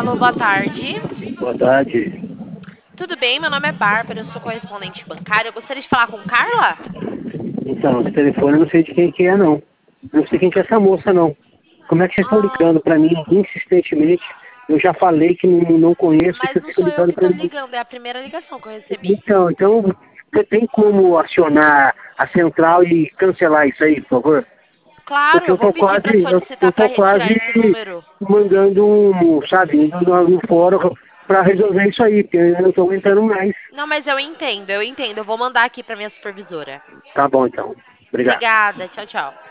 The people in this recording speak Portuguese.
Alô, boa tarde. Boa tarde. Tudo bem? Meu nome é Bárbara, eu sou correspondente bancária. Eu gostaria de falar com Carla? Então, esse telefone eu não sei de quem que é, não. Não sei quem que é essa moça, não. Como é que vocês estão Ah, ligando para mim insistentemente? Eu já falei que não conheço e mas você não fica sou eu ligando que para tô mim. ligando, é a primeira ligação que eu recebi. Então, você tem como acionar a central e cancelar isso aí, por favor? Claro, Porque eu vou pedir para eu solicitar para tô retirar quase esse número. mandando sabe, indo no fórum para resolver isso aí, porque eu não estou aguentando mais. Não, mas eu entendo, eu entendo. Eu vou mandar aqui para minha supervisora. Tá bom, então. Obrigado. Obrigada, tchau, tchau.